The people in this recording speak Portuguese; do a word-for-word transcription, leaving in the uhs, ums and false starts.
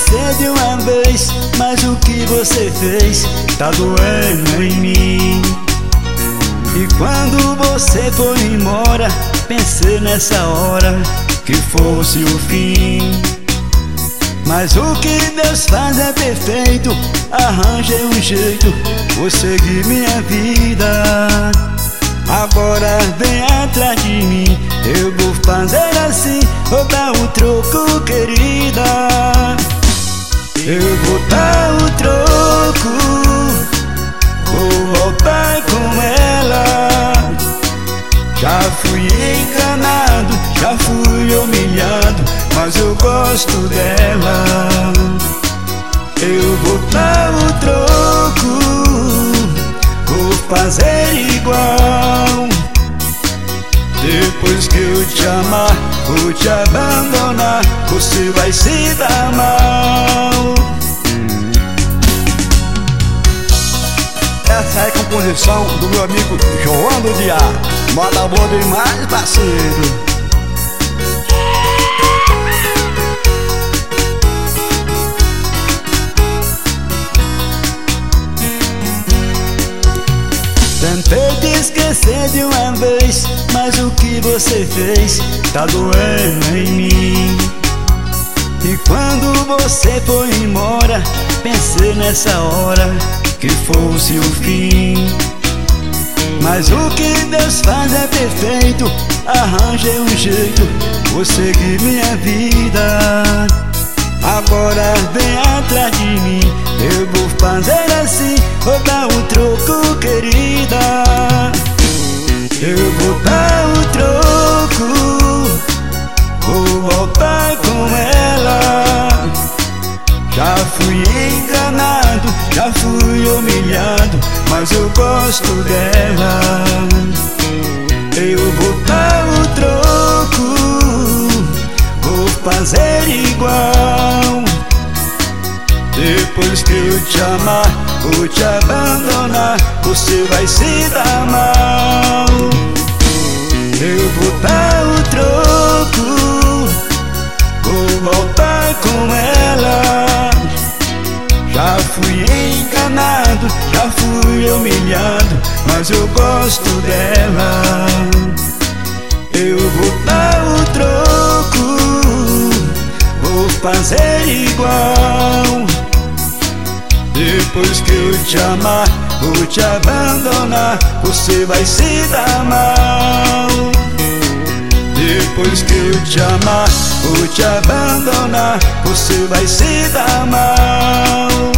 esquecer de uma vez, mas o que você fez tá doendo em mim. E quando você foi embora, pensei nessa hora que fosse o fim. Mas o que Deus faz é perfeito, arranjei um jeito, vou seguir minha vida. Agora vem atrás de mim, eu vou fazer assim, vou dar um troco, querida. Eu vou dar um troco, vou voltar com ela. Já fui enganado, já fui humilhado, mas eu gosto dela. Eu vou dar o troco, vou fazer igual. Depois que eu te amar, vou te abandonar, você vai se dar mal. Essa é a composição do meu amigo João do Diá. Moda boa demais, parceiro. Tentei te esquecer de uma vez, mas o que você fez tá doendo em mim. E quando você foi embora, pensei nessa hora que fosse o fim. Mas o que Deus faz é perfeito, arranjei um jeito, vou seguir minha vida. Agora vem atrás de mim, eu vou fazer assim, vou dar um troco, querida. Eu vou dar um troco, vou voltar com ela. Já fui enganado, já fui humilhado, mas eu gosto dela. Eu vou dar o troco, vou fazer igual. Depois que eu te amar, vou te abandonar, você vai se dar mal. Eu vou dar o troco, vou voltar com ela. Já fui enganado, já fui humilhado, mas eu gosto dela. Eu vou dar o troco, vou fazer igual. Depois que eu te amar, vou te abandonar, você vai se dar mal. Depois que eu te amar, vou te abandonar, você vai se dar mal.